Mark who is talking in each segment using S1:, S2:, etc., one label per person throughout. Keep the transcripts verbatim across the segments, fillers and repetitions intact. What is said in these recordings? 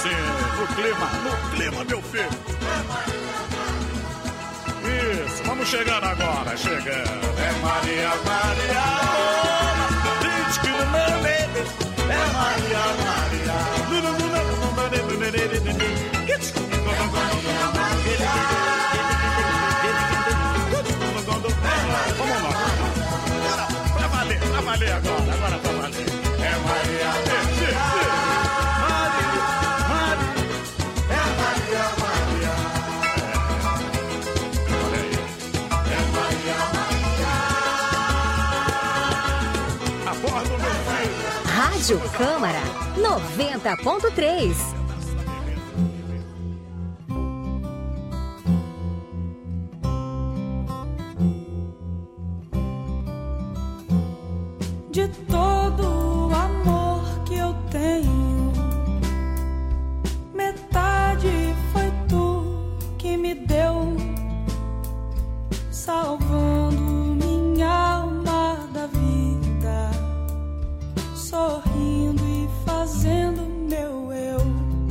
S1: sim, no clima, no clima, meu filho. Isso, vamos chegar agora, chegando. É Maria, Maria, diz que não é baby. É Maria, Maria. Vamos lá. Agora, pra valer, pra valer agora, agora pra valer. É Maria, Maria, Maria, é Maria, Maria. Olha aí. É Maria, Maria. Aborda o meu filho.
S2: Rádio Câmara noventa ponto três.
S3: De todo o amor que eu tenho, metade foi tu que me deu, salvando minha alma da vida, sorrindo e fazendo meu eu.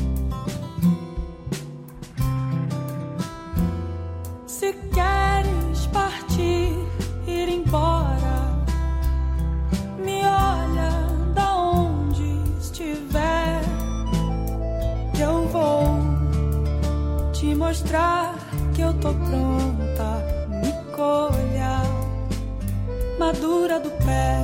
S3: Se queres partir, ir embora, me olha da onde estiver, que eu vou te mostrar que eu tô pronta. Me colha madura do pé.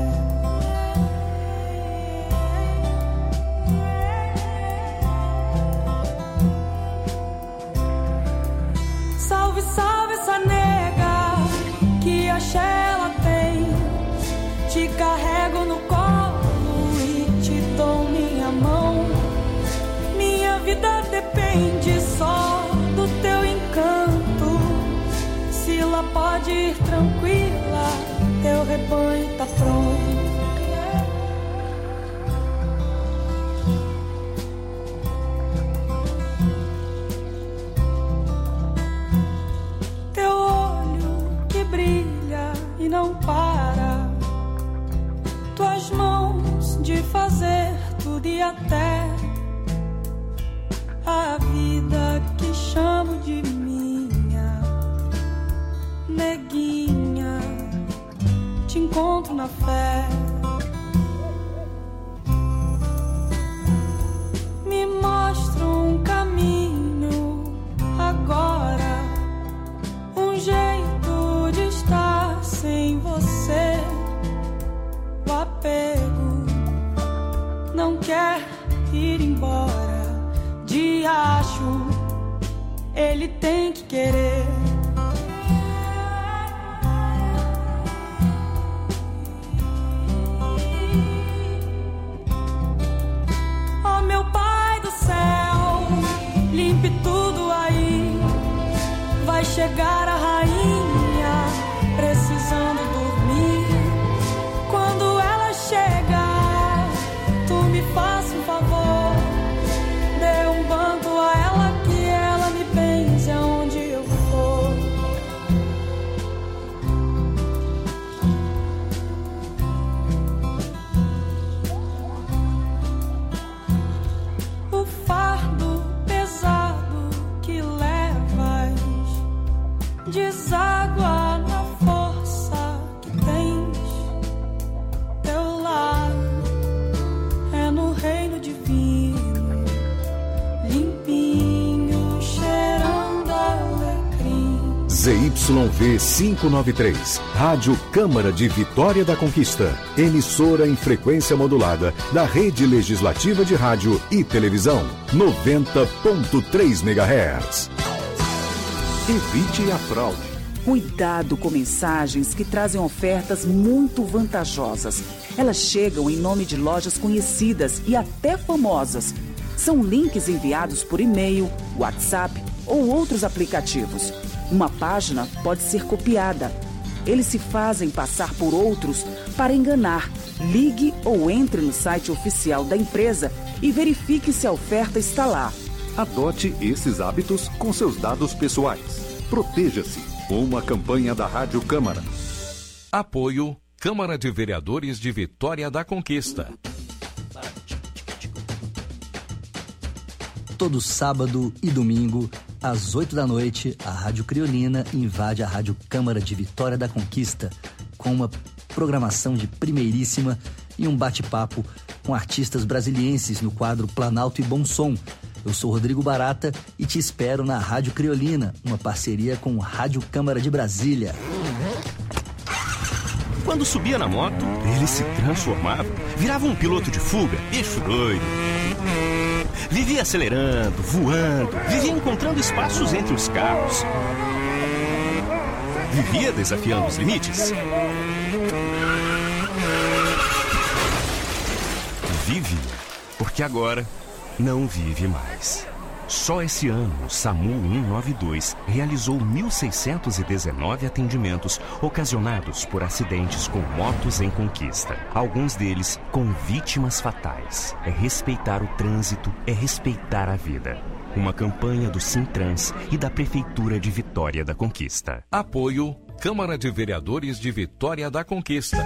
S3: Salve, salve essa nega que axé ela tem. Te carrego no colo e te dou minha mão. Minha vida depende só do teu encanto. Sila pode ir tranquila, teu rebanho tá pronto. Teu olho que brilha e não para, tuas mãos de fazer tudo e até a vida que chamo de minha, neguinha, te encontro na fé. Me mostra um caminho agora, um jeito de estar sem você. O apego não quer ir embora, de acho ele tem que querer. Oh meu Pai do céu, limpe tudo aí, vai chegar a rainha precisando dormir. Quando ela chegar, tu me faça um favor, dê um banco a ela que ela me benze aonde eu for. O fardo pesado que levas deságua na força que tens. Teu lar é no reino divino, limpinho, cheirando alecrim.
S4: Z Y V quinhentos e noventa e três, Rádio Câmara de Vitória da Conquista, emissora em frequência modulada da Rede Legislativa de Rádio e Televisão, noventa ponto três megahertz. Evite a fraude.
S5: Cuidado com mensagens que trazem ofertas muito vantajosas. Elas chegam em nome de lojas conhecidas e até famosas. São links enviados por e-mail, WhatsApp ou outros aplicativos. Uma página pode ser copiada. Eles se fazem passar por outros para enganar. Ligue ou entre no site oficial da empresa e verifique se a oferta está lá.
S4: Adote esses hábitos com seus dados pessoais. Proteja-se. Uma campanha da Rádio Câmara.
S6: Apoio Câmara de Vereadores de Vitória da Conquista.
S7: Todo sábado e domingo, às oito da noite, a Rádio Criolina invade a Rádio Câmara de Vitória da Conquista, com uma programação de primeiríssima e um bate-papo com artistas brasilienses no quadro Planalto e Bom Som. Eu sou Rodrigo Barata e te espero na Rádio Criolina, uma parceria com Rádio Câmara de Brasília.
S8: Quando subia na moto, ele se transformava, virava um piloto de fuga, bicho doido. Vivia acelerando, voando, vivia encontrando espaços entre os carros. Vivia desafiando os limites. Vive, porque agora não vive mais. Só esse ano, o SAMU cento e noventa e dois realizou mil seiscentos e dezenove atendimentos ocasionados por acidentes com motos em conquista. Alguns deles com vítimas fatais. É respeitar o trânsito, é respeitar a vida. Uma campanha do Sintrans e da Prefeitura de Vitória da Conquista.
S6: Apoio Câmara de Vereadores de Vitória da Conquista.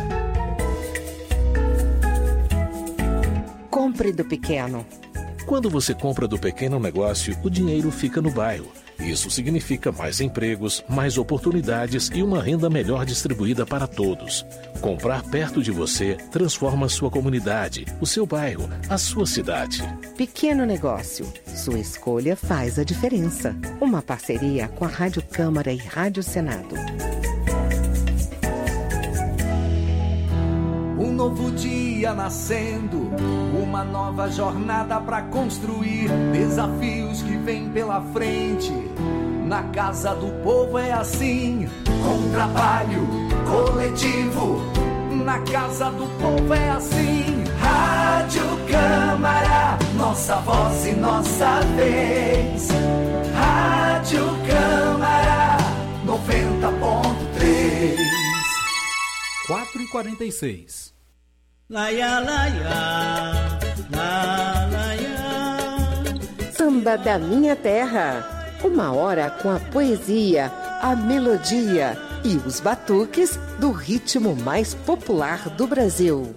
S9: Compre do pequeno.
S10: Quando você compra do pequeno negócio, o dinheiro fica no bairro. Isso significa mais empregos, mais oportunidades e uma renda melhor distribuída para todos. Comprar perto de você transforma a sua comunidade, o seu bairro, a sua cidade.
S9: Pequeno negócio. Sua escolha faz a diferença. Uma parceria com a Rádio Câmara e Rádio Senado.
S11: Um novo dia nascendo, uma nova jornada pra construir, desafios que vêm pela frente. Na casa do povo é assim, com trabalho coletivo. Na casa do povo é assim. Rádio Câmara, nossa voz e nossa vez. Rádio Câmara, noventa ponto três.
S12: quatro e quarenta e seis.
S13: Laia, laia, la, laia.
S9: Samba da Minha Terra. Uma hora com a poesia, a melodia e os batuques do ritmo mais popular do Brasil.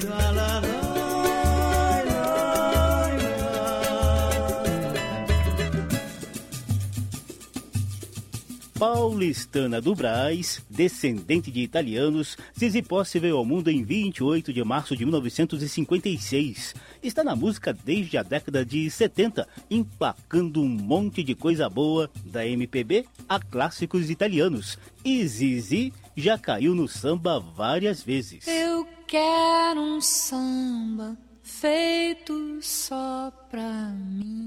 S14: Paulistana do Brás, descendente de italianos, Zizi Posse veio ao mundo em vinte e oito de março de mil novecentos e cinquenta e seis. Está na música desde a década de setenta, emplacando um monte de coisa boa, da M P B a clássicos italianos. E Zizi já caiu no samba várias vezes.
S3: Eu quero um samba feito só pra mim.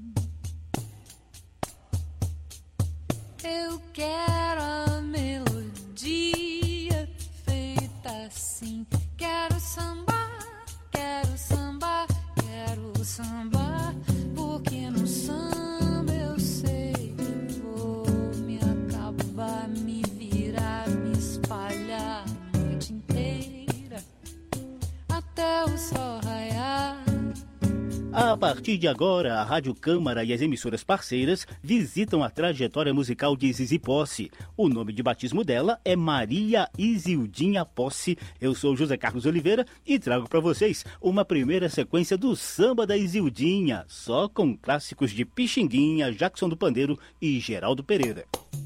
S3: Eu quero a melodia feita assim. Quero sambar, quero sambar, quero sambar. Porque no samba eu sei que vou me acabar, me virar, me espalhar a noite inteira até o sol raiar.
S14: A partir de agora, a Rádio Câmara e as emissoras parceiras visitam a trajetória musical de Zizi Posse. O nome de batismo dela é Maria Isildinha Posse. Eu sou José Carlos Oliveira e trago para vocês uma primeira sequência do Samba da Isildinha, só com clássicos de Pixinguinha, Jackson do Pandeiro e Geraldo Pereira.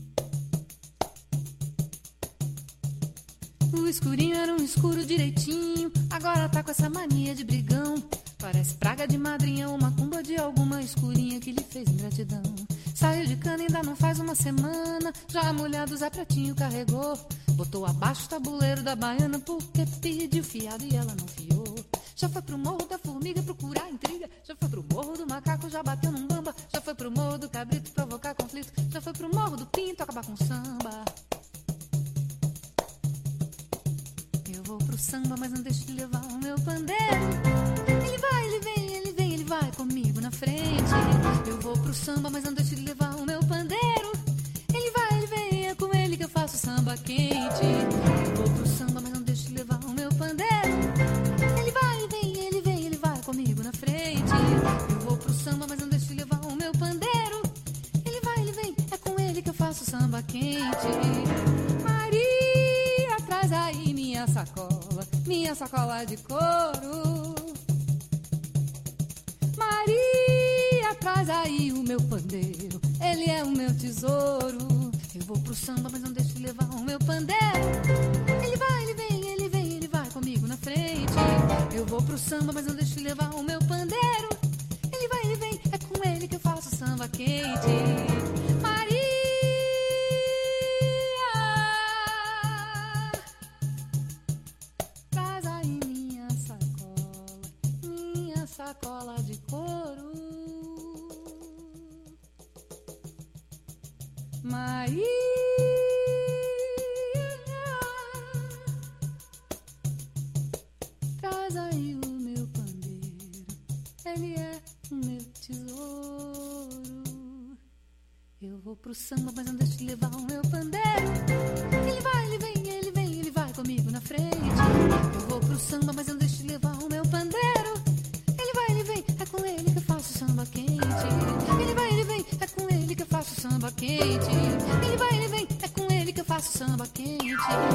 S3: O escurinho era um escuro direitinho, agora tá com essa mania de brigão. Parece praga de madrinha ou macumba de alguma escurinha que lhe fez ingratidão. Saiu de cana ainda não faz uma semana, já a mulher do Zé Pretinho carregou. Botou abaixo o tabuleiro da baiana porque pediu fiado e ela não fiou. Já foi pro morro da formiga procurar intriga, já foi pro morro do macaco, já bateu num bamba. Já foi pro morro do cabrito provocar conflito, já foi pro morro do pinto acabar com samba. Eu vou pro samba, mas não deixo de levar o meu pandeiro. Ele vai, ele vem, ele vem, ele vai comigo na frente. Eu vou pro samba, mas não deixo de levar o meu pandeiro. Ele vai, ele vem, é com ele que eu faço samba quente. Eu vou pro samba, mas não deixo de levar o meu pandeiro. Ele vai, ele vem, ele vem, ele vai comigo na frente. Eu vou pro samba, mas não deixo de levar o meu pandeiro. Ele vai, ele vem, é com ele que eu faço samba quente. Maria, traz aí minha sacola, minha sacola de couro. Maria, traz
S15: pro samba, mas não deixo levar o meu pandeiro. Ele vai, ele vem, ele vem, ele vai comigo na frente. Eu vou pro samba, mas não deixo levar o meu pandeiro. Ele vai, ele vem, é com ele que eu faço samba quente. Maria, traz aí minha sacola, minha sacola de couro. Maria, traz aí o meu pandeiro, ele é o meu tesouro. Eu vou pro samba, mas não deixo levar o meu pandeiro. Ele vai, ele vem, ele vem, ele vai comigo na frente. Eu vou pro samba, mas não deixo levar o meu pandeiro. Ele vai, ele vem, é com ele que eu faço samba quente. Ele vai, ele vem, é com ele que eu faço samba quente. Ele vai, ele vem, é com ele que eu faço samba quente.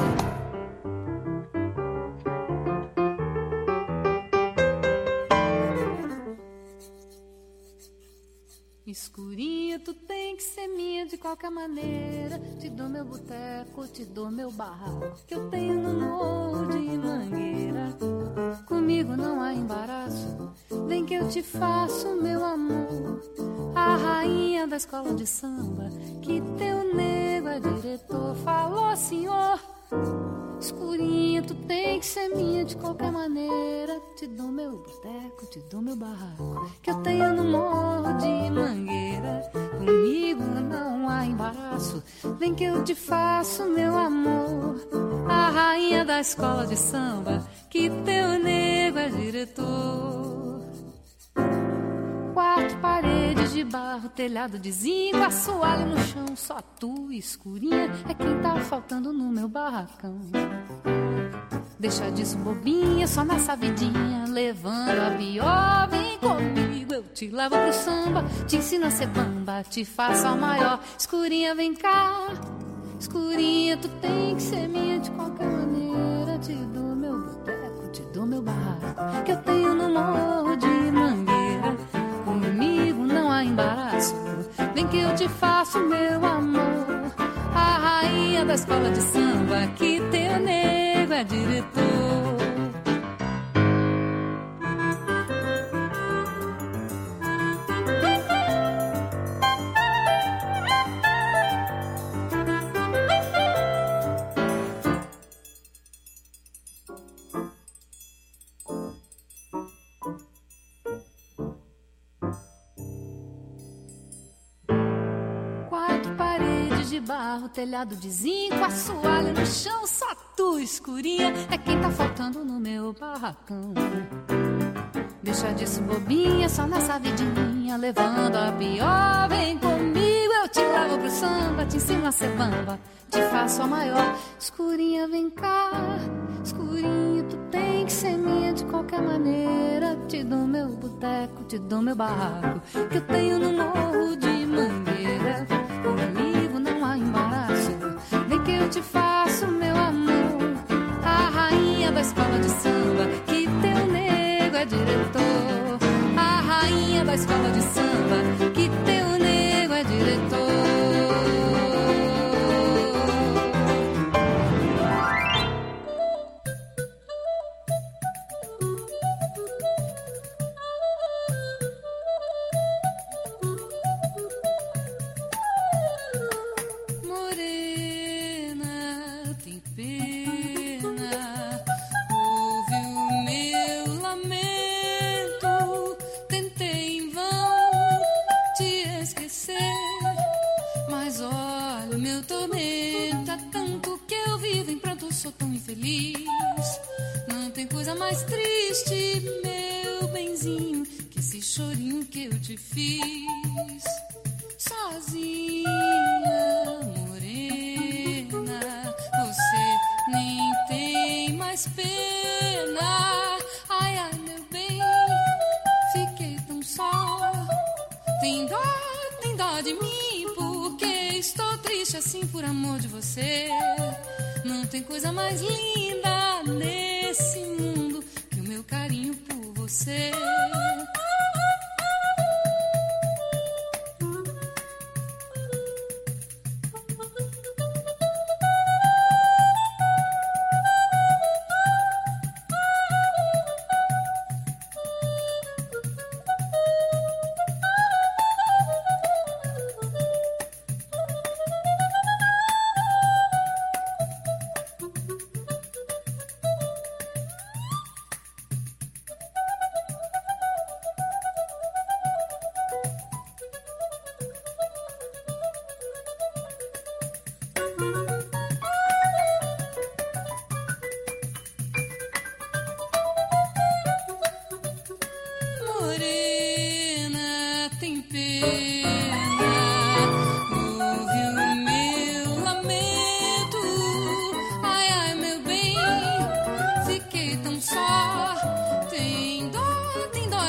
S15: Escurinha, tu tem que ser minha de qualquer maneira. Te dou meu boteco, te dou meu barraco, que eu tenho no morro de Mangueira. Comigo não há embaraço, vem que eu te faço, meu amor. A rainha da escola de samba, que teu nego é diretor. Falou, senhor. Escurinha, tu tem que ser minha de qualquer maneira. Te dou meu boteco, te dou meu barraco, que eu tenho no morro de Mangueira. Comigo não há embaraço, vem que eu te faço, meu amor. A rainha da escola de samba, que teu nego é diretor. Quatro paredes de barro, telhado de zinco, assoalho no chão, só tu, escurinha, é quem tá faltando no meu barracão. Deixa disso, bobinha, só nessa vidinha, levando a pior. Vem comigo, eu te levo pro samba, te ensino a ser bamba, te faço a maior. Escurinha, vem cá, escurinha, tu tem que ser minha de qualquer maneira. Te dou meu boteco, te dou meu barraco, que eu tenho no morro de Mangueira. Comigo não há embaraço, vem que eu te faço, meu amor. A rainha da escola de samba, que teu nego é diretor. Barro, telhado de zinco, assoalho no chão, só tu, escurinha, é quem tá faltando no meu barracão. Deixa disso, bobinha, só nessa vidinha, levando a pior. Vem comigo, eu te levo pro samba, te ensino a ser bamba, te faço a maior. Escurinha, vem cá, escurinha, tu tem que ser minha de qualquer maneira. Te dou meu boteco, te dou meu barraco, que eu tenho no morro de Mangueira. Comigo não há embaraço, vem que eu te faço, meu amor. A rainha da escola de samba, que teu nego é diretor. A rainha da escola de samba, que teu nego é diretor. Mais triste, meu benzinho, que esse chorinho que eu te fiz. Sozinha, morena, você nem tem mais pena. Ai, ai, meu bem, fiquei tão só. Tem dó, tem dó de mim, porque estou triste assim por amor de você. Não tem coisa mais linda nesse mundo que o meu carinho por você.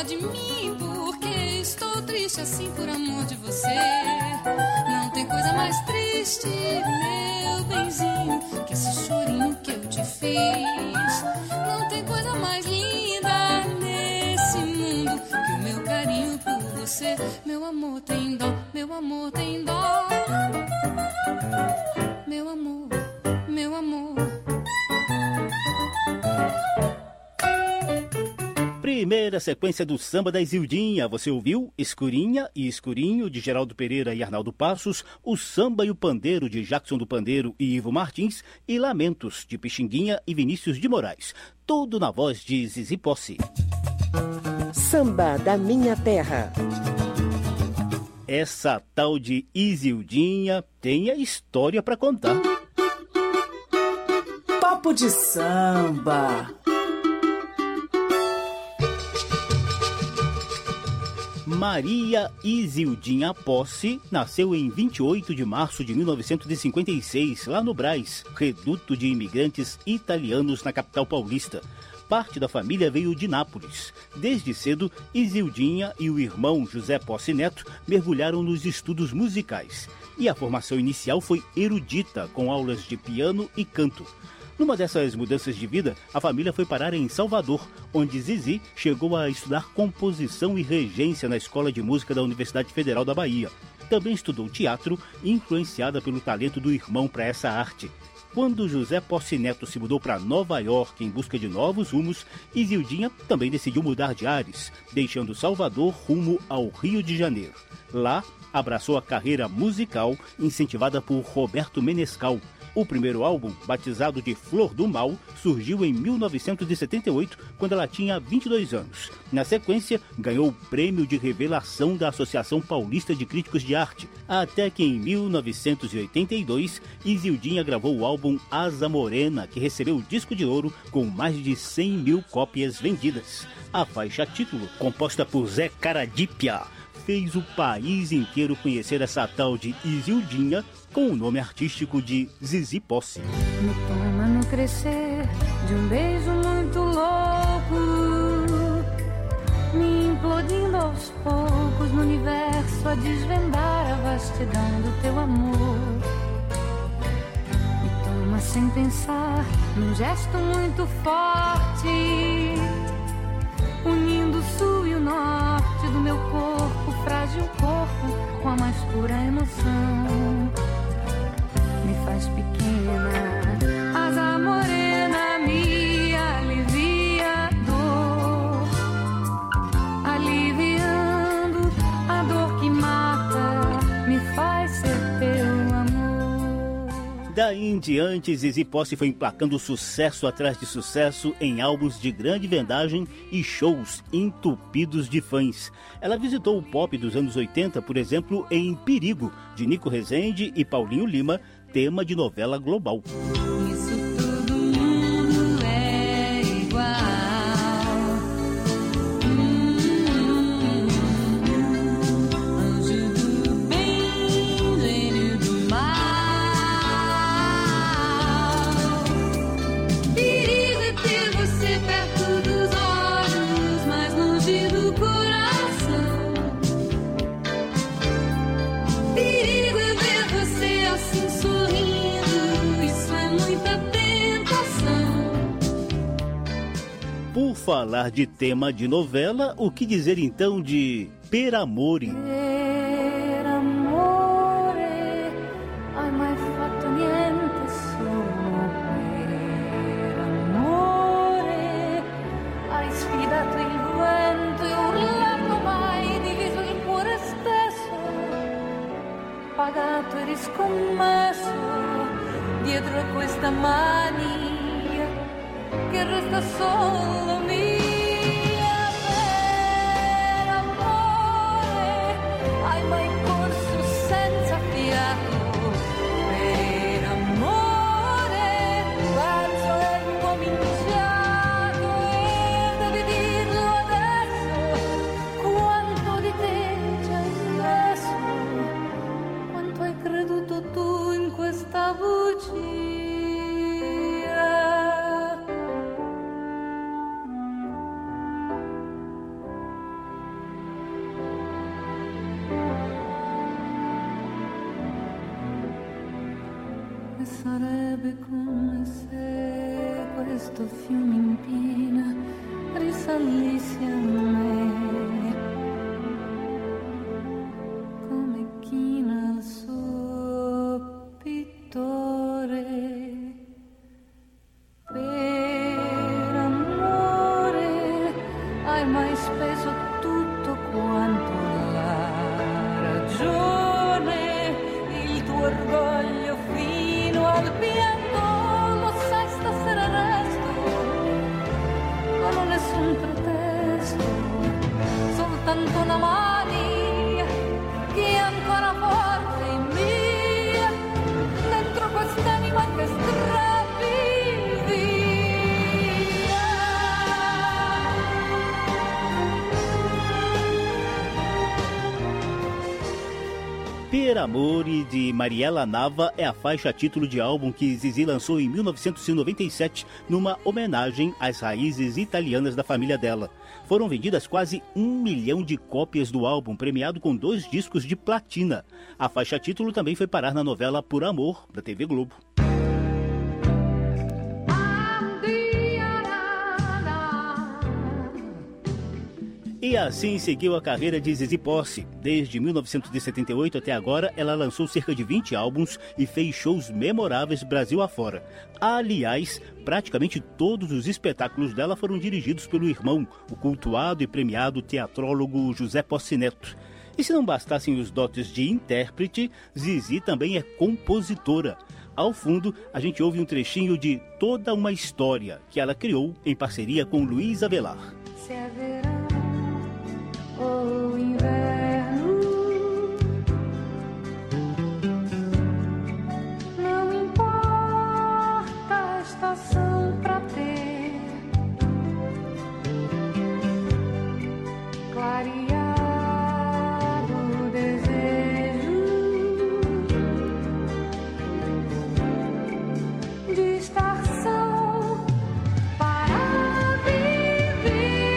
S15: falar de mim, porque estou triste assim por amor de você. Não tem coisa mais triste, meu benzinho, que esse chorinho que eu te fiz. Não tem coisa mais linda nesse mundo que o meu carinho por você. Meu amor tem dó, meu amor tem dó. Meu amor, meu amor.
S14: Primeira sequência do Samba da Isildinha. Você ouviu Escurinha e Escurinho, de Geraldo Pereira e Arnaldo Passos, O Samba e o Pandeiro, de Jackson do Pandeiro e Ivo Martins, e Lamentos, de Pixinguinha e Vinícius de Moraes. Tudo na voz de Zizi Posse.
S9: Samba da Minha Terra.
S14: Essa tal de Isildinha tem a história para contar.
S16: Papo de samba.
S14: Maria Isildinha Posse nasceu em vinte e oito de março de mil novecentos e cinquenta e seis, lá no Brás, reduto de imigrantes italianos na capital paulista. Parte da família veio de Nápoles. Desde cedo, Isildinha e o irmão José Posse Neto mergulharam nos estudos musicais. E a formação inicial foi erudita, com aulas de piano e canto. Numa dessas mudanças de vida, a família foi parar em Salvador, onde Zizi chegou a estudar composição e regência na Escola de Música da Universidade Federal da Bahia. Também estudou teatro, influenciada pelo talento do irmão para essa arte. Quando José Posse Neto se mudou para Nova York em busca de novos rumos, Isildinha também decidiu mudar de ares, deixando Salvador rumo ao Rio de Janeiro. Lá, abraçou a carreira musical incentivada por Roberto Menescal. O primeiro álbum, batizado de Flor do Mal, surgiu em mil novecentos e setenta e oito, quando ela tinha vinte e dois anos. Na sequência, ganhou o prêmio de revelação da Associação Paulista de Críticos de Arte, até que em mil novecentos e oitenta e dois, Isildinha gravou o álbum Asa Morena, que recebeu o disco de ouro com mais de cem mil cópias vendidas. A faixa título, composta por Zé Caradípia, fez o país inteiro conhecer essa tal de Isildinha, com o nome artístico de Zizi Posse.
S15: Me toma no crescer de um beijo muito louco, me implodindo aos poucos no universo a desvendar a vastidão do teu amor. Me toma sem pensar num gesto muito forte, unindo o sul e o norte do meu corpo, frágil corpo, com a mais pura emoção. Me faz pequena, asa morena me alivia a dor, aliviando a dor que mata, me faz ser teu amor.
S14: Daí em diante, Zizi Posse foi emplacando sucesso atrás de sucesso em álbuns de grande vendagem e shows entupidos de fãs. Ela visitou o pop dos anos oitenta, por exemplo, em Perigo, de Nico Rezende e Paulinho Lima, tema de novela global.
S15: Isso todo mundo é igual. Hum, anjo do bem, gênio do mal. Perigo é ter você perto dos olhos, mais longe do coração. Perigo é ver você assim sorrindo, isso é muita tentação.
S14: Por falar de tema de novela, o que dizer então de Per Amore?
S15: Per amore, hai mai fatto niente solo per amore, hai sfidato il vento e urlato mai, diviso il cuore stesso, pagato e riscommesso dietro a questa mania che resta solo mia. Per amore, hai mai corso senza fiato? Per amore, l'alzo è incominciato e devi dirlo adesso, quanto di te ci hai messo, quanto hai creduto tu in questa bugia. sarebbe come se questo fiume in piena risalisse a me, come china al suo pittore. Per amore hai mai speso tutto quanto la ragione, il tuo orgoglio fino al pianto, lo sai stasera resto, non ho nessun pretesto, soltanto una mani che ancora forte in mia, dentro quest'anima che strappi.
S14: Per Amore, de Mariela Nava, é a faixa título de álbum que Zizi lançou em mil novecentos e noventa e sete, numa homenagem às raízes italianas da família dela. Foram vendidas quase um milhão de cópias do álbum, premiado com dois discos de platina. A faixa título também foi parar na novela Por Amor, da T V Globo. E assim seguiu a carreira de Zizi Posse. Desde mil novecentos e setenta e oito até agora, ela lançou cerca de vinte álbuns e fez shows memoráveis Brasil afora. Aliás, praticamente todos os espetáculos dela foram dirigidos pelo irmão, o cultuado e premiado teatrólogo José Posse Neto. E se não bastassem os dotes de intérprete, Zizi também é compositora. Ao fundo, a gente ouve um trechinho de Toda uma História, que ela criou em parceria com Luiz Avelar.
S15: Se é verão ou inverno, não importa a estação pra ter clareado o desejo de estar só para viver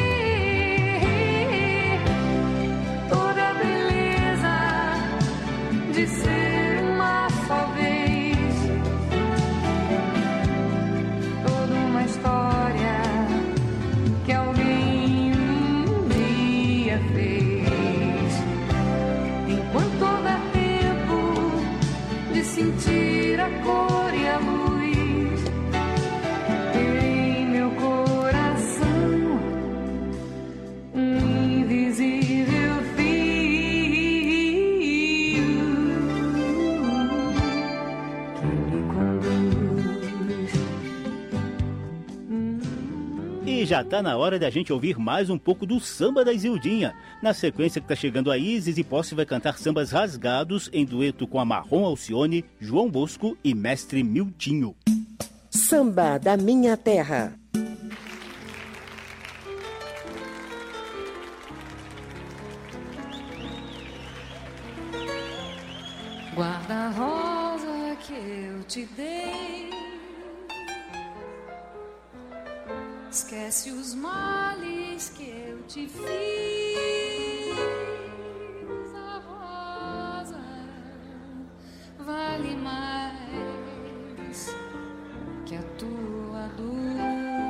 S15: toda a beleza de ser uma só vez, toda uma história que alguém um dia fez. Enquanto houver tempo de sentir a cor e a luz em meu coração, um invisível
S14: E já tá na hora da gente ouvir mais um pouco do samba da Isildinha. Na sequência que tá chegando aí, Zizi Posse vai cantar sambas rasgados em dueto com a Marrom Alcione, João Bosco e Mestre Miltinho.
S9: Samba da Minha Terra.
S15: Guarda a rosa que eu te dei, esquece os males que eu te fiz. A rosa vale mais que a tua dor.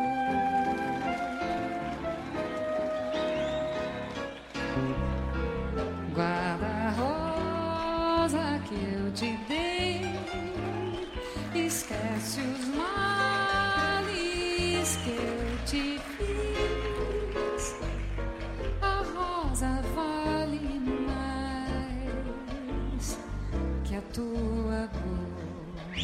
S15: Guarda a rosa que eu te dei, esquece os males que eu te fiz. A rosa vale mais que a tua dor.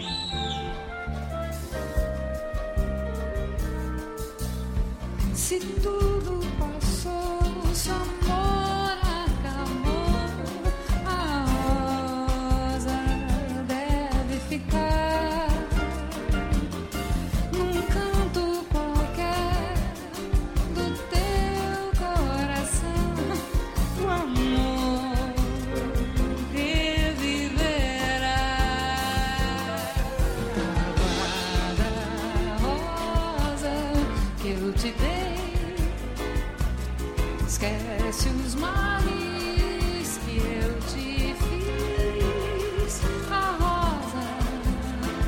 S15: Se tudo passou, se o amor acabou, a rosa deve ficar num canto qualquer do teu coração. O amor reviverá. Guarda a rosa que eu te dei, esquece os males que eu te fiz. A rosa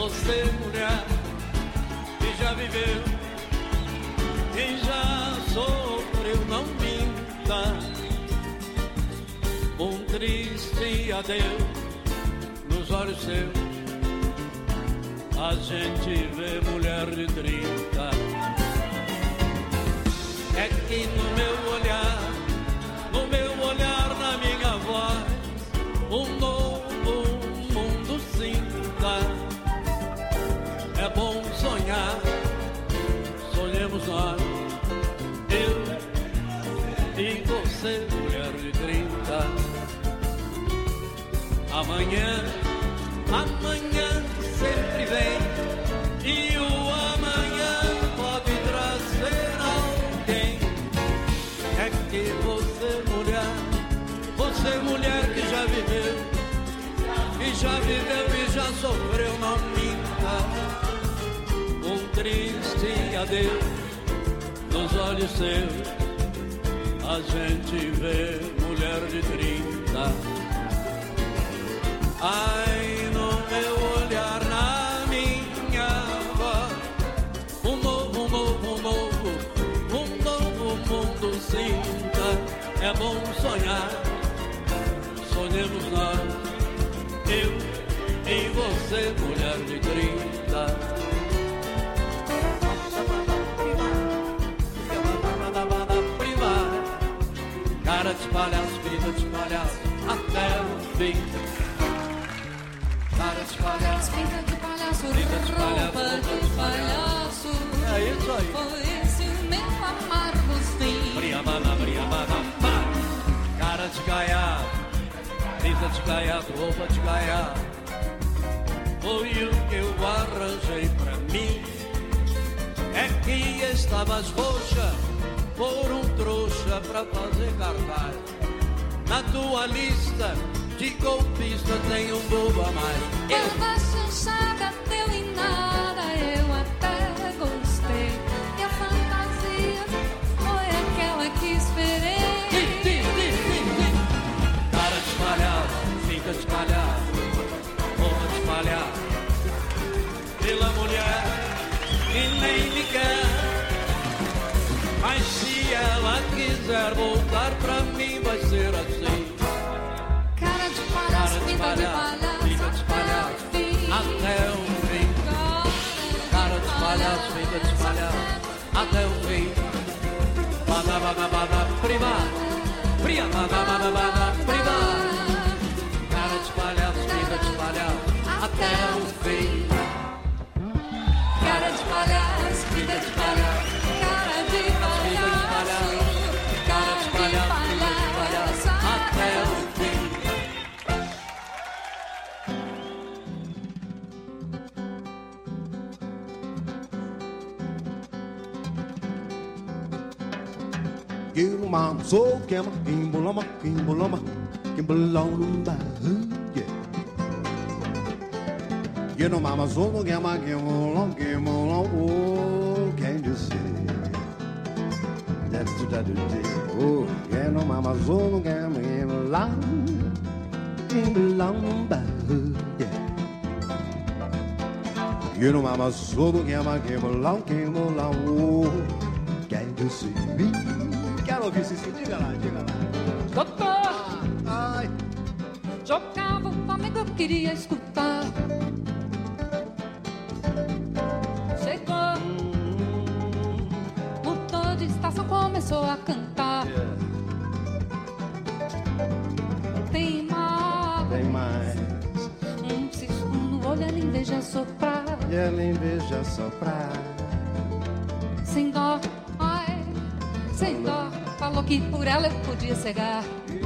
S17: você, mulher, que já viveu, que já sofreu, não minta. Um triste adeus nos olhos seus, a gente vê mulher de trinta. É que no meu olhar, no meu olhar, na minha voz, um novo mundo sinta. É bom sonhar, sonhemos nós, eu e você, mulher de trinta. Amanhã, amanhã sempre vem, e o amanhã pode trazer alguém. É que você, mulher, você, mulher que já viveu, que já viveu e já sofreu, não minta. Um triste adeus nos olhos seus, a gente vê mulher de trinta. Ai, no meu olhar, na minha voz, um novo, um novo, um novo, um novo mundo sinta. É bom sonhar, sonhemos nós, eu e você, mulher de trinta. Cara de palhaço, vida de palhaço, até o fim. Cara de palhaço,
S15: pinta de palhaço, roupa de palhaço.
S17: É isso aí.
S15: Foi esse o meu amargo sim.
S17: Briabana, briabana, pá. Cara de gaiato, pinta de gaiato, roupa de gaiato. Foi o que eu arranjei pra mim. É que estavas roxa por um trouxa pra fazer cartaz. Na tua lista de golpista tem um bobo a mais.
S15: Toda chanchada deu em nada, eu até gostei. E a fantasia foi aquela que esperei.
S17: Sim, sim, sim, sim, sim. Cara de palhaço, fica de palhaço, roupa de palhaço, pela mulher que nem me quer. Mas se ela quiser voltar pra mim, vai ser assim.
S15: Cara de palhaço, pinta de palhaço,
S17: pinta de palhaço, até o fim. Cara de palhaço, pinta de palhaço, até o fim. Bada, bada, bada, prima, fria, bada, bada, bada, prima. Cara de palhaço, pinta de palhaço, até o fim.
S15: Cara de palhaço, pinta de palhaço, cara de palhaço,
S17: cara de palhaço, pinta de palhaço, até o fim.
S18: Gilma, so kema, kimbolama, kimbolama, kimbolamba, yeah. You know, mama, so no gama, kimbolama, kimbolama, oh, can you see? That's that oh, you know, mama, so no gama, kimbolama, kimbolamba, yeah. You know, mama, so no gama, kimbolama, kimbolama, oh, can you see me? Quero ouvir isso, diga lá, diga lá.
S15: Doutor!
S18: Ai!
S15: Jogava o amigo, eu queria escutar. Chegou, mudou de estação, começou a cantar.
S18: Yeah.
S15: Tem mais,
S18: Tem mais.
S15: Um cisco no olho, ela inveja soprar.
S18: E ela inveja soprar.
S15: Sem dó, ai, sem dó. Falou que por ela eu podia cegar.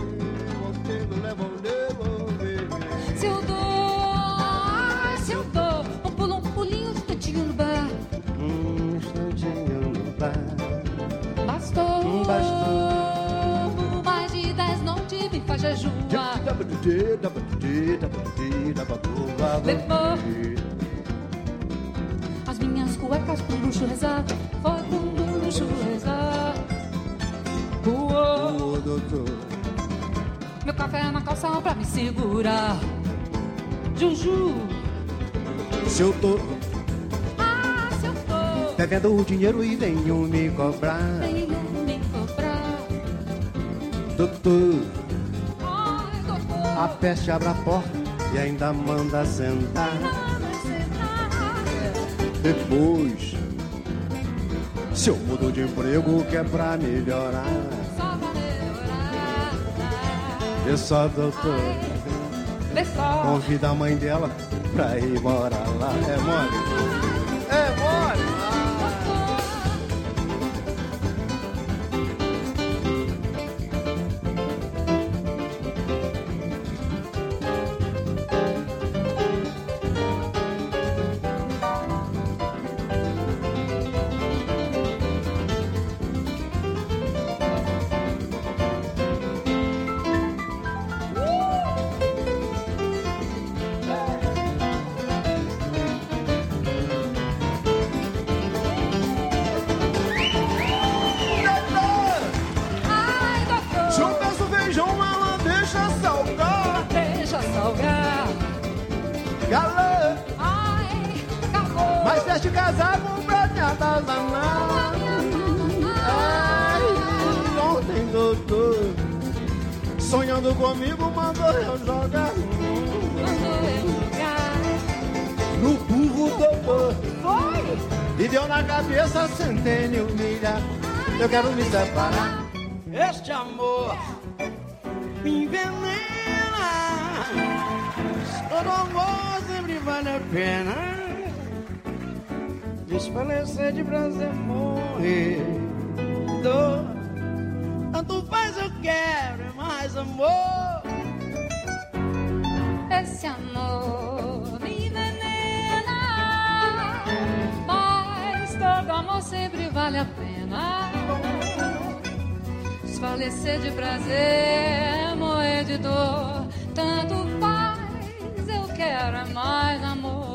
S15: Se eu dou, ai, se eu dou um pulo, um pulinho, um instantinho no bar.
S18: Um instantinho no bar.
S15: Bastou,
S18: um bastou.
S15: Mais de dez não tive, faz jejum. Levou as minhas cuecas pro luxo rezar. Foi pro luxo rezar. Uou,
S18: doutor.
S15: Meu café na calça pra me segurar. Juju,
S18: Se eu tô
S15: Ah, se eu tô
S18: devendo o dinheiro e venho me cobrar,
S15: venho me cobrar.
S18: doutor,
S15: Ai, doutor,
S18: a peste abre a porta e ainda manda sentar. Depois, se eu mudo de emprego que é pra melhorar,
S15: só pra melhorar.
S18: vê só, doutor,
S15: Vê só.
S18: convida a mãe dela pra ir morar lá. É mole? É mole? Galã,
S15: ai, acabou.
S18: mas deixe casar com prateada danada. Ai, ontem, doutor, sonhando comigo, mandou eu jogar.
S15: Mandou eu jogar.
S18: No burro, doutor.
S15: Foi?
S18: E deu na cabeça centênio milha. Eu quero me separar.
S17: Este amor me envenena. Todo amor sempre vale a pena. Desfalecer de prazer, morrer de dor. Tanto faz, eu quero é mais amor.
S15: Esse amor me envenena, mas todo amor sempre vale a pena. Desfalecer de prazer, morrer de dor. Tanto faz, eu quero é mais amor.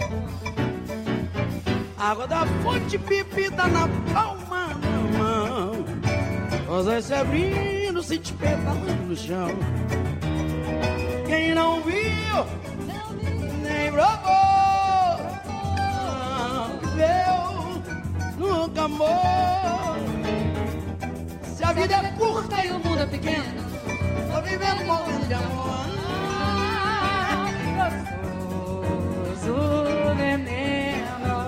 S17: Água da fonte bebida na palma da mão. Rosas se abrindo, se despedaçando no chão. Quem não viu, nem provou, não viveu, nunca amou. Se a vida é curta e o mundo é pequeno, tô vivendo um momento de amor.
S15: Gostoso veneno.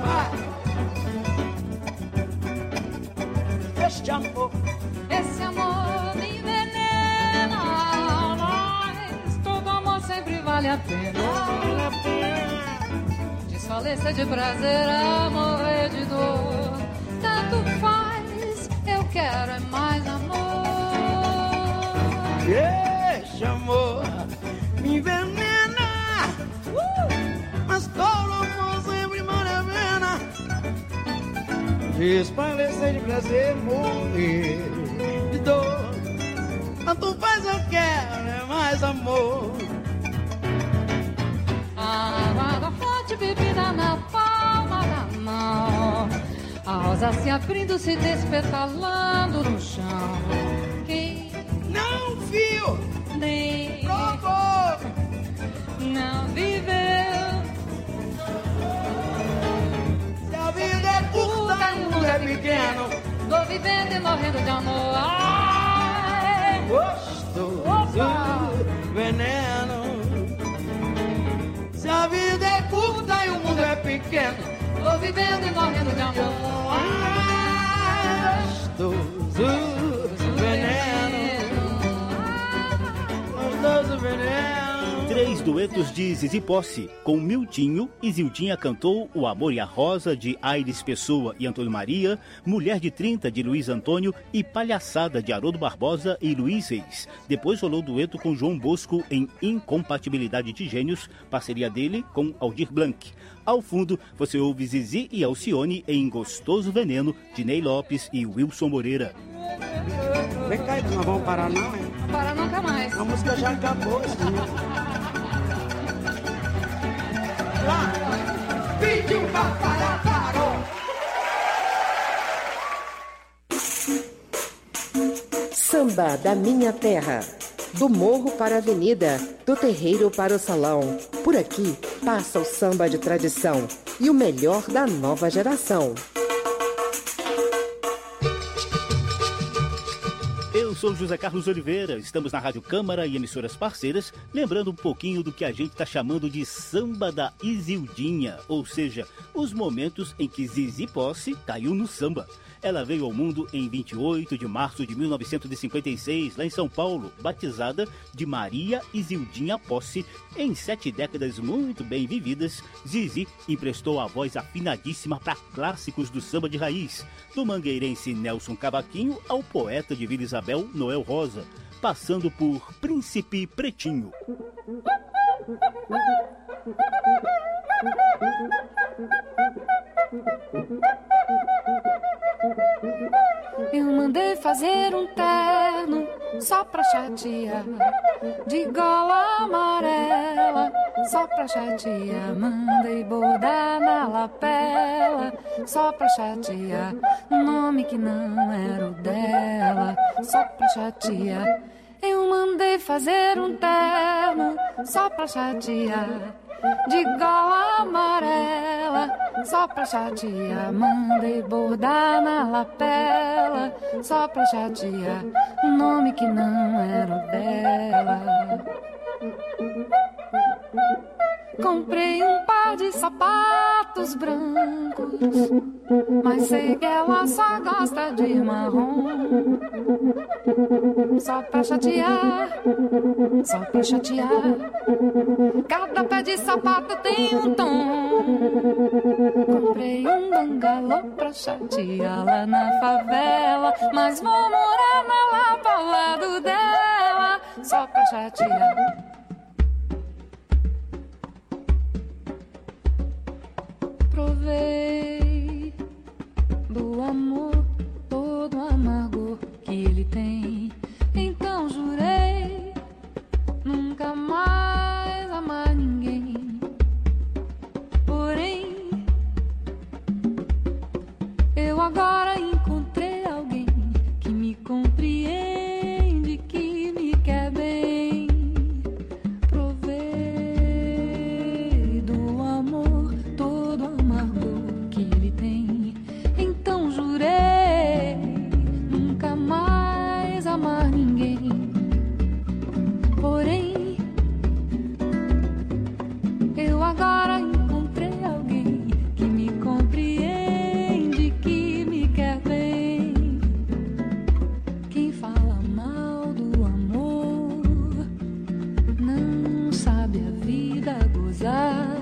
S17: Este amor,
S15: esse amor me envenena, mas todo amor sempre vale a pena. Desfalecer de prazer a morrer de dor. Tanto faz, eu quero é mais amor.
S17: este amor me envenena, uh! mas todo amor sempre vale a pena. Espalhecer de prazer, morrer de dor. Tanto faz, eu quero é mais amor.
S15: A água forte bebida na palma da mão, a rosa se abrindo, se despetalando no chão. Quem
S17: não viu,
S15: nem
S17: provou,
S15: não viveu.
S17: Se a vida é curta e o mundo é pequeno,
S15: tô vivendo e morrendo de amor. Ai,
S17: gostoso,
S15: opa,
S17: veneno. Se a vida é curta e o mundo é pequeno,
S15: tô vivendo e morrendo de amor.
S17: Ai, gostoso, veneno. Gostoso, veneno.
S14: Três duetos de Zizi Posse. Com Miltinho, Isildinha cantou O Amor e a Rosa, de Aires Pessoa e Antônio Maria, Mulher de trinta, de Luiz Antônio e Palhaçada, de Haroldo Barbosa e Luiz Reis. Depois rolou dueto com João Bosco em Incompatibilidade de Gênios, parceria dele com Aldir Blanc. Ao fundo, você ouve Zizi e Alcione em Gostoso Veneno, de Ney Lopes e Wilson Moreira.
S17: Vem cá, não vamos parar não, hein?
S15: Não para nunca mais.
S17: A música já acabou, sim. Lá, pediu pra parar, parou.
S9: Samba da Minha Terra. do morro para a avenida, do terreiro para o salão. Por aqui passa o samba de tradição e o melhor da nova geração.
S14: Eu sou José Carlos Oliveira, estamos na Rádio Câmara e emissoras parceiras, lembrando um pouquinho do que a gente está chamando de samba da Isildinha, ou seja, os momentos em que Zizi Posse caiu no samba. Ela veio ao mundo em vinte e oito de março de mil novecentos e cinquenta e seis, lá em São Paulo, batizada de Maria Isildinha Posse. Em sete décadas muito bem vividas, Zizi emprestou a voz afinadíssima para clássicos do samba de raiz, do mangueirense Nelson Cavaquinho ao poeta de Vila Isabel, Noel Rosa, passando por Príncipe Pretinho.
S15: Eu mandei fazer um terno só pra chatear, de gola amarela, só pra chatear. Mandei bordar na lapela, só pra chatear, um nome que não era o dela, só pra chatear. Eu mandei fazer um terno só pra chatear, de gola amarela, só pra chatear. Mandei bordar na lapela, só pra chatear, um nome que não era o dela. Comprei um par de sapatos brancos, mas sei que ela só gosta de marrom. Só pra chatear, só pra chatear. Cada pé de sapato tem um tom. Comprei um bangalô pra chatear lá na favela, mas vou morar na Lapa ao lado dela, só pra chatear. Provei do amor todo o amargor que ele tem, então jurei nunca mais amar ninguém. Porém, eu agora encontrei alguém que me compreende, que me quer bem. Provei do amor todo o amargor que ele tem, então jurei nunca mais amar ninguém. Porém, eu agora encontrei alguém que me compreende, que me quer bem. Quem fala mal do amor não sabe a vida gozar.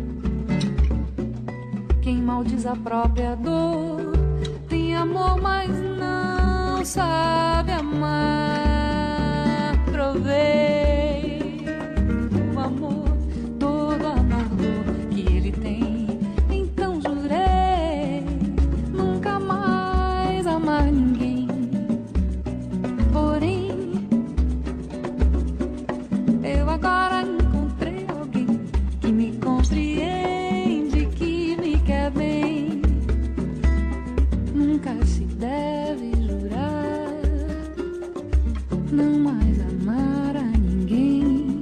S15: Quem maldiz a própria dor tem amor, mas não sabe amar. Provei o amor todo amargor que ele tem, então jurei nunca mais amar ninguém. Porém, eu agora encontrei alguém que me compreende, que me quer bem. Nunca se deve jurar não mais amar a ninguém.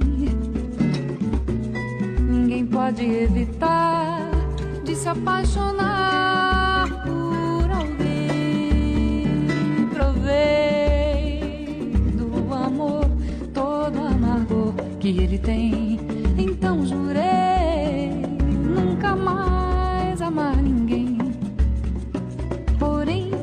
S15: Ninguém pode evitar de se apaixonar por alguém. Provei do amor todo amargor que ele tem, então jurei nunca mais amar ninguém. Porém,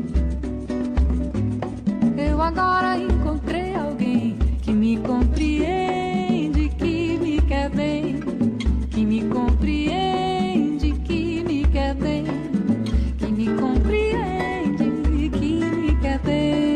S15: eu agora encontrei alguém que me compreende, que me quer bem, que me compreende, que me quer bem, que me compreende, que me quer bem.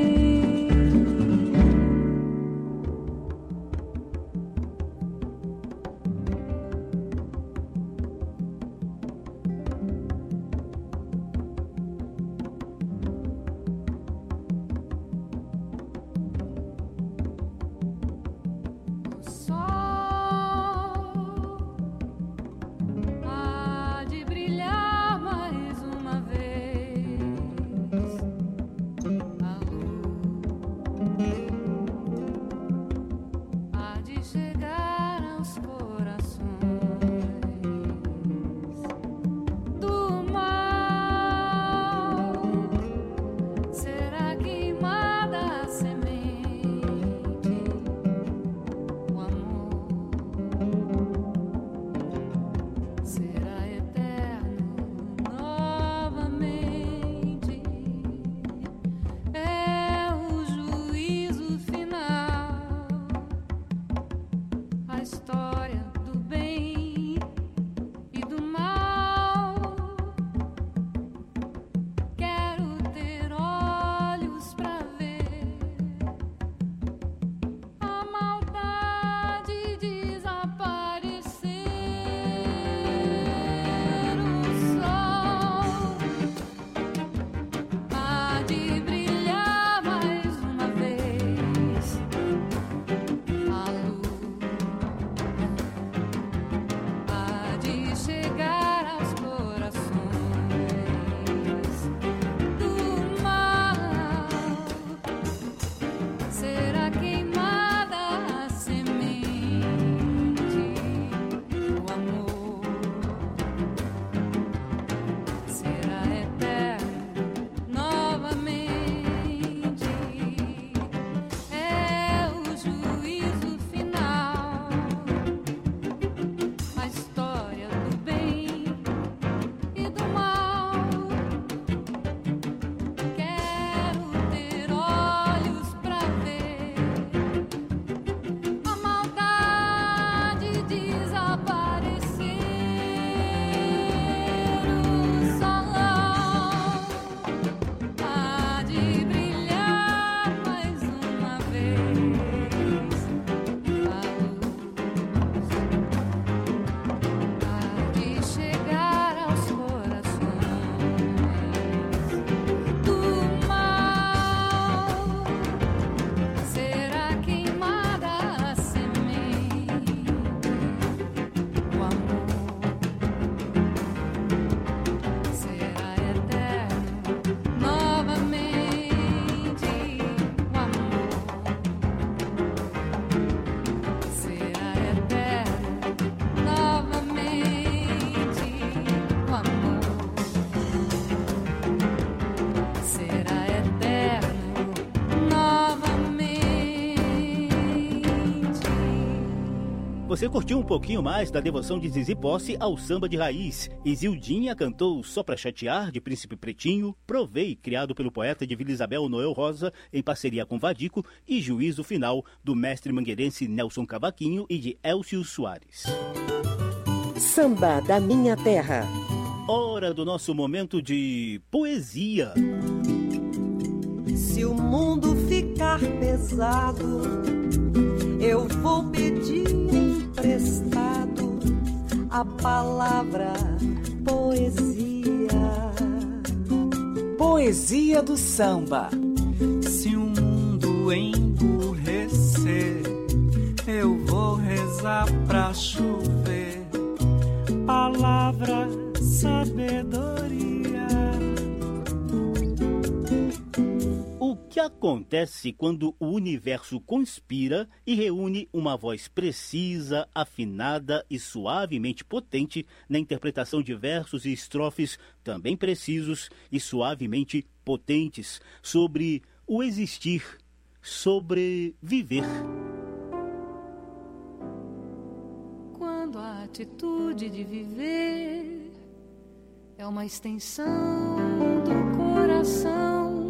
S15: história do bem e do mal. Quero ter olhos pra ver a maldade desaparecer. O sol há de brilhar mais uma vez. A luz há de chegar aos corações do mal. Será queimada a semente, o amor será eterno novamente. É o juízo final, a história do bem e do mal. Quero ter olhos pra ver a maldade desaparecer. O sol há de brilhar mais uma vez. A luz há de chegar aos corações do mal. Será queimada a semente, o amor será eterno novamente. O amor será eterno novamente. O amor será eterno novamente.
S14: Você curtiu um pouquinho mais da devoção de Zizi Posse ao samba de raiz. Isildinha cantou Só Pra Chatear, de Príncipe Pretinho, Provei, criado pelo poeta de Vila Isabel Noel Rosa, em parceria com Vadico, e Juízo Final, do mestre mangueirense Nelson Cavaquinho e de Elcio Soares.
S9: Samba da Minha Terra.
S14: Hora do nosso momento de poesia.
S19: Se o mundo ficar pesado, eu vou pedir emprestado a palavra poesia.
S16: Poesia do samba.
S20: Se o mundo emburrecer, eu vou rezar pra chover palavra, sabedoria.
S14: O que acontece quando o universo conspira e reúne uma voz precisa, afinada e suavemente potente na interpretação de versos e estrofes também precisos e suavemente potentes sobre o existir, sobre viver?
S15: Quando a atitude de viver é uma extensão do coração,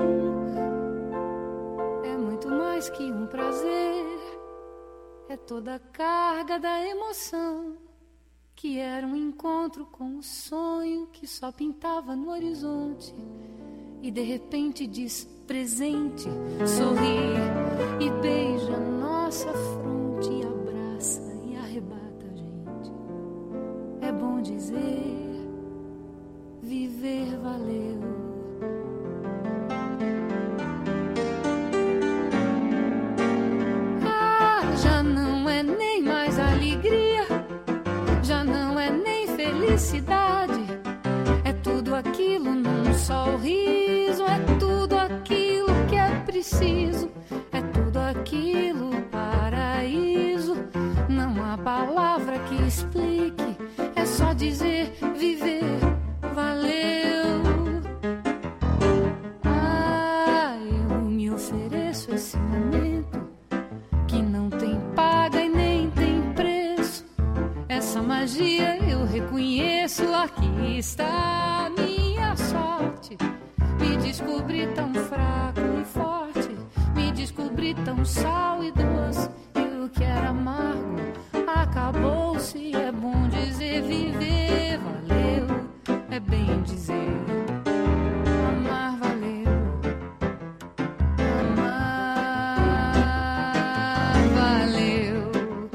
S15: é muito mais que um prazer, é toda a carga da emoção, que era um encontro com o sonho que só pintava no horizonte e de repente diz presente, sorri e beija nossa fronte e abraça e arrebata a gente. É bom dizer, viver valeu. Já não é nem mais alegria, já não é nem felicidade, é tudo aquilo num sorriso, é tudo aquilo que é preciso, é tudo aquilo paraíso. Não há palavra que explique, é só dizer viver valeu. Ah, eu me ofereço esse momento que não tem paga e nem tem preço. Essa magia eu reconheço, aqui está a minha sorte. Me descobri tão fraco e forte, me descobri tão sal e doce, e o que era amargo acabou-se. É bom dizer viver, valeu. É bem dizer amar, valeu. Amar, valeu.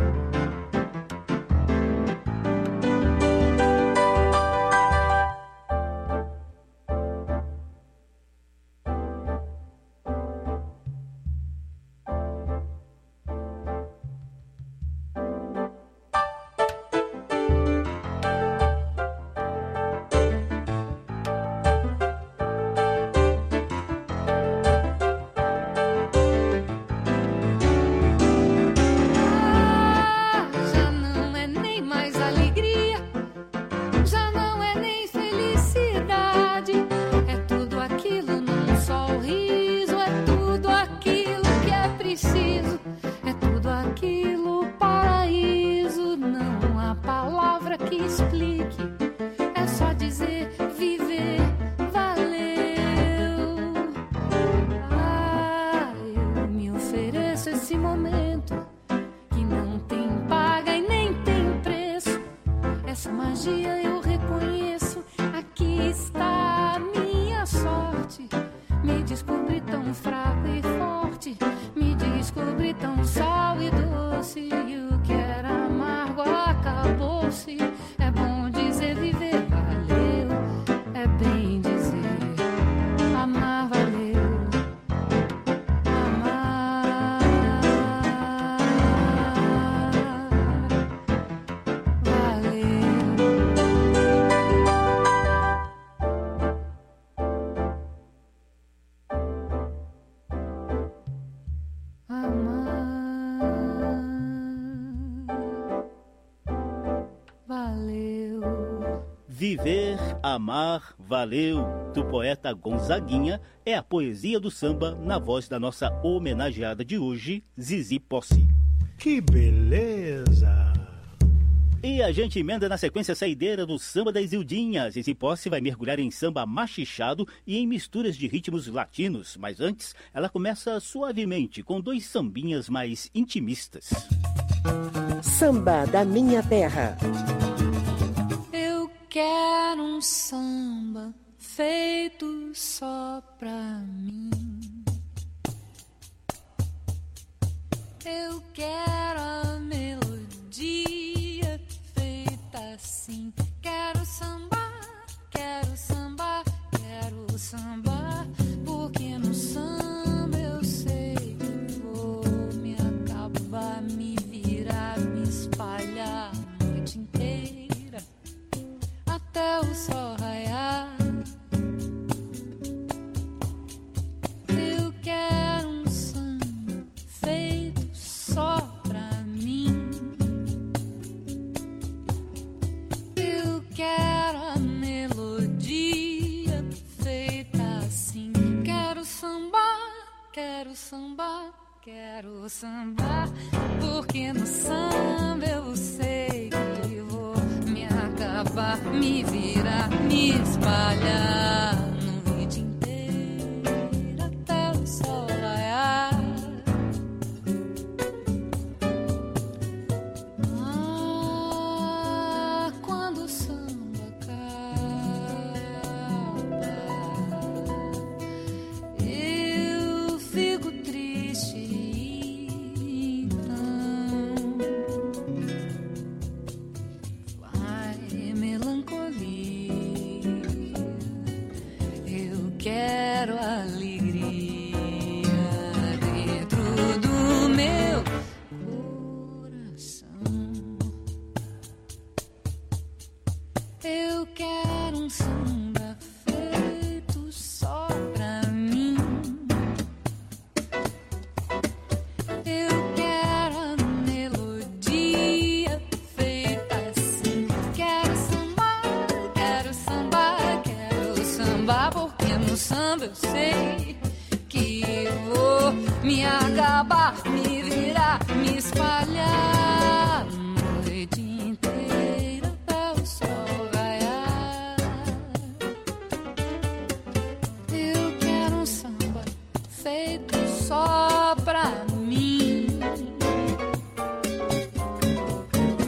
S14: Viver, amar, valeu, do poeta Gonzaguinha, é a poesia do samba na voz da nossa homenageada de hoje, Zizi Posse.
S1: Que beleza!
S14: E a gente emenda na sequência saideira do samba da Isildinha. Zizi Posse vai mergulhar em samba machichado e em misturas de ritmos latinos, mas antes ela começa suavemente com dois sambinhas mais intimistas.
S9: Samba da minha terra.
S15: Quero um samba feito só pra mim. Eu quero a melodia feita assim. Quero sambar, quero sambar, quero sambar, porque no samba eu sei que vou me acabar, me virar, me espalhar a noite inteira até o sol raiar. Eu quero um samba feito só pra mim. Eu quero a melodia feita assim. Quero sambar, quero sambar, quero sambar, porque no samba eu sei que vou me acabar, me virar, me espalhar noite inteira até o sol raiar. Ah, quando o samba acaba, eu fico triste, então vai melancolia. Eu quero alegria dentro do meu coração. Eu quero um samba feito só pra mim. Eu quero a melodia feita assim. Quero sambar, quero sambar, quero sambar, porque no samba eu sei que vou me acabar, me virar, me espalhar noite inteira até o sol raiar. Eu quero um samba feito só pra mim.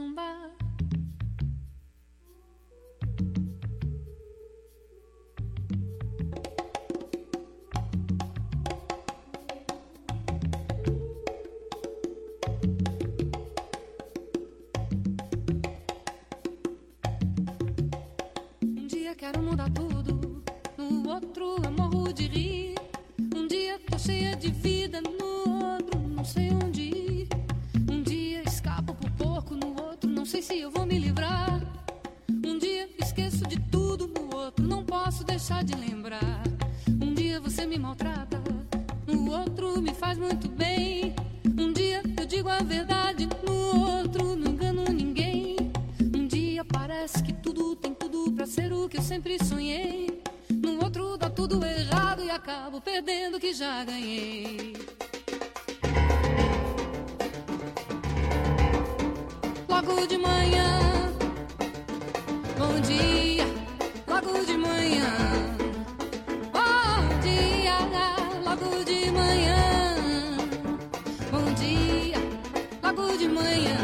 S15: samba. Um dia quero mudar tudo, no outro eu morro de rir. Um dia tô cheia de vida, no outro não sei onde ir. Um dia escapo por pouco, no outro não sei se eu vou me livrar. Um dia esqueço de tudo, no outro não posso deixar de lembrar. Um dia você me maltrata, no outro me faz muito bem. Um dia eu digo a verdade, no outro não engano ninguém. Um dia parece que tudo tem tudo pra ser o que eu sempre sonhei. No outro dá tudo errado e acabo perdendo o que já ganhei. Logo de manhã, bom dia, logo de manhã. Bom dia, logo de manhã. Bom dia, logo de manhã.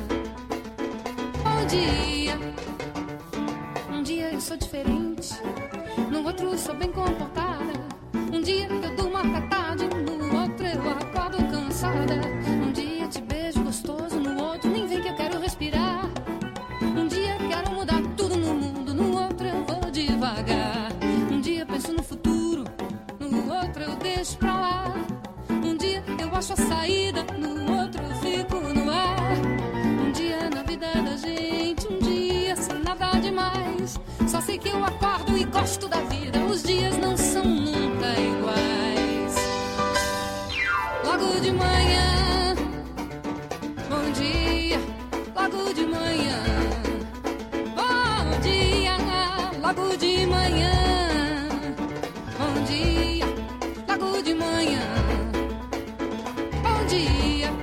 S15: Bom dia. Um dia eu sou diferente, no outro sou bem comportada. Um dia eu durmo até tarde, no outro eu acordo cansada. Um dia te beijo gostoso, no outro nem vem que eu quero respirar. Um dia quero mudar tudo no mundo, no outro eu vou devagar. Um dia penso no futuro, no outro eu deixo pra lá. Um dia eu acho a saída, no outro eu fico no ar. Um dia na vida da gente, um dia sem nada demais. Só sei que eu acordo e gosto da vida, os dias não são nunca iguais. Logo de manhã, bom dia, logo de manhã. Bom dia, logo de manhã. Bom dia, logo de manhã. Bom dia.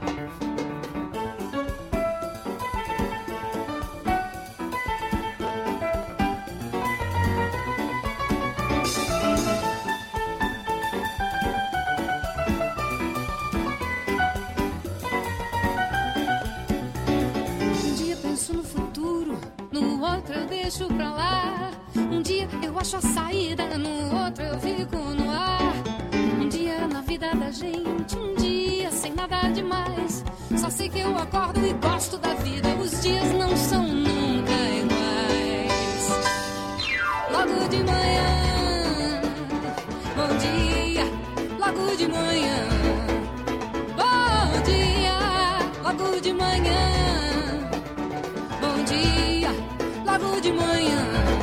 S15: Eu deixo pra lá. Um dia eu acho a saída, no outro eu fico no ar. Um dia na vida da gente, um dia sem nada demais. Só sei que eu acordo e gosto da vida, os dias não são nunca iguais. Logo de manhã, bom dia, logo de manhã. Bom dia, logo de manhã. Bom dia, logo de manhã.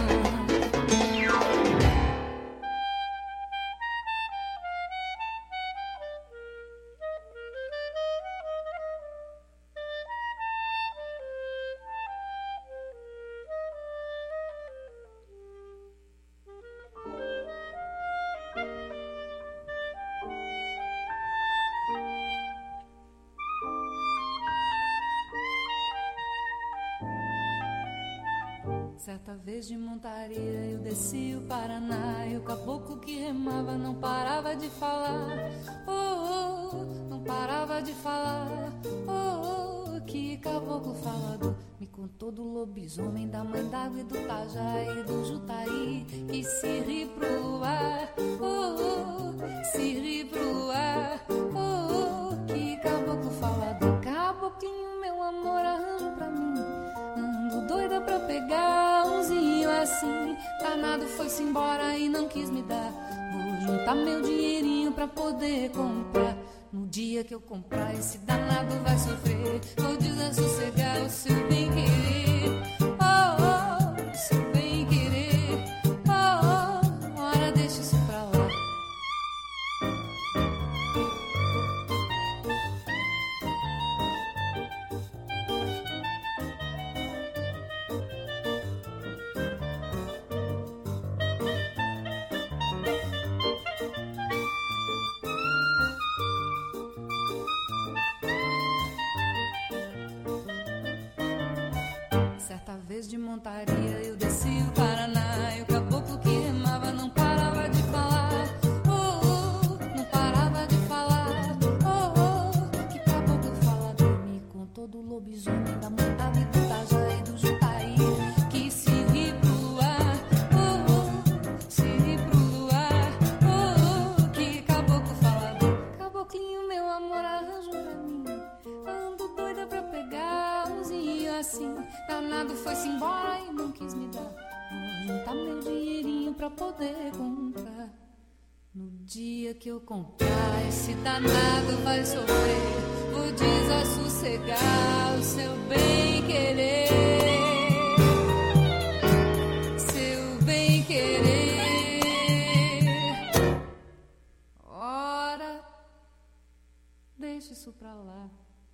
S15: Certa vez de montaria eu desci o Paraná e o caboclo que remava não parava de falar. Oh, oh, não parava de falar. Oh, oh, que caboclo falador. Me contou do lobisomem, da mãe d'água e do tajá e do jutaí que se ri pro ar. Oh, oh, se ri pro ar. Oh, oh, que caboclo falador. Caboclinho, meu amor, arranjo pra mim. Ando doida pra pegar umzinho assim. Danado foi-se embora e não quis me dar. Vou juntar meu dinheirinho pra poder comprar. No dia que eu comprar, esse danado vai sofrer. Vou desassossegar o seu bem-querer. Oh, oh, o seu bem-querer. Oh, oh, ora deixa isso pra lá. Certa vez de montaria eu desci o Paraná e o caboclo que remava não parava de falar. Oh, oh, não parava de falar. Oh, oh, que caboclo falador. Me contou do lobisomem, da mãe da assim. Danado foi-se embora e não quis me dar. Vou juntar meu dinheirinho pra poder comprar. No dia que eu comprar, esse danado vai sofrer. Vou desassossegar o seu bem-querer. Seu bem-querer. Ora, deixa isso pra lá.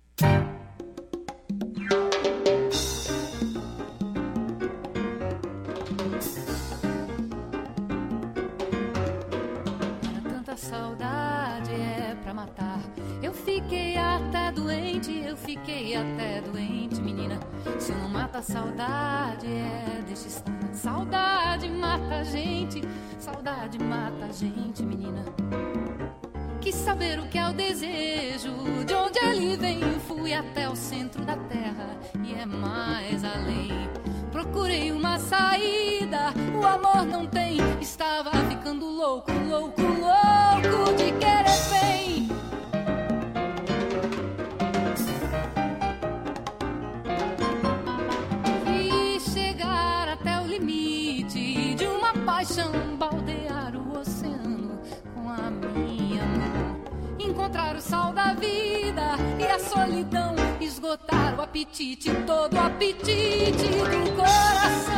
S15: Saudade é pra matar. Eu fiquei até doente, eu fiquei até doente, menina. Se não mata a saudade, é deixa estar. Saudade mata a gente, saudade mata a gente, menina. Quis saber o que é o desejo, de onde ele vem. Fui até o centro da terra e é mais além. Procurei uma saída, o amor não tem. Estava ficando louco, louco, louco de querer bem. E chegar até o limite de uma paixão, baldear o oceano com a minha mão. Encontrar o sal da vida e a solidão, esgotar o apetite, todo o apetite do coração.